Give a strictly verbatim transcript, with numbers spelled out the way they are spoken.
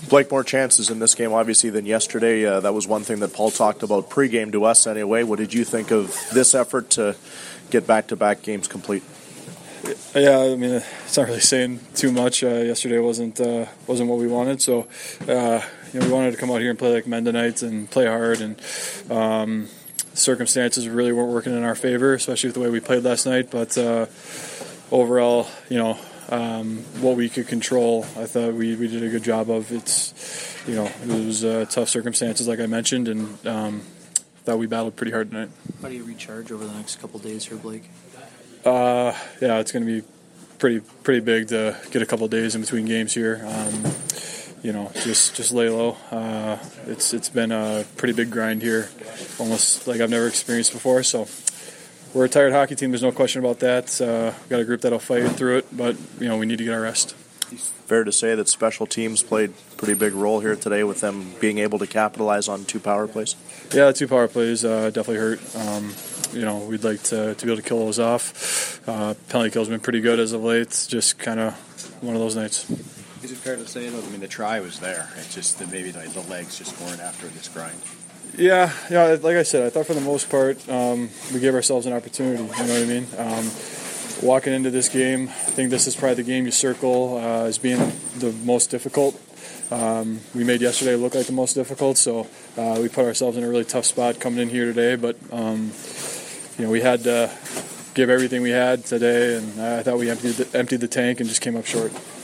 Blake, more chances in this game, obviously, than yesterday. Uh, that was one thing that Paul talked about pregame to us anyway. What did you think of this effort to get back-to-back games complete? Yeah, I mean, it's not really saying too much. Uh, yesterday wasn't uh, wasn't what we wanted, so uh, you know, we wanted to come out here and play like men tonight and play hard. And um, circumstances really weren't working in our favor, especially with the way we played last night. But uh, overall, you know. Um, what we could control, I thought we, we did a good job of. It's, you know, it was uh, tough circumstances, like I mentioned, and um, thought we battled pretty hard tonight. How do you recharge over the next couple of days here, Blake? Uh, yeah, it's going to be pretty pretty big to get a couple of days in between games here. Um, you know, just just lay low. Uh, it's it's been a pretty big grind here, almost like I've never experienced before. So. We're a tired hockey team, there's no question about that. Uh, we've got a group that'll fight through it, but you know we need to get our rest. Fair to say that special teams played a pretty big role here today with them being able to capitalize on two power plays? Yeah, two power plays uh, definitely hurt. Um, you know, we'd like to, to be able to kill those off. Uh, penalty kill's been pretty good as of late. It's just kind of one of those nights. Is it fair to say, though, I mean, the try was there. It's just that maybe the, the legs just weren't after this grind. Yeah, yeah. Like I said, I thought for the most part um, we gave ourselves an opportunity. You know what I mean? Um, walking into this game, I think this is probably the game you circle uh, as being the most difficult. Um, we made yesterday look like the most difficult, so uh, we put ourselves in a really tough spot coming in here today. But um, you know, we had to give everything we had today, and I thought we emptied the, emptied the tank and just came up short.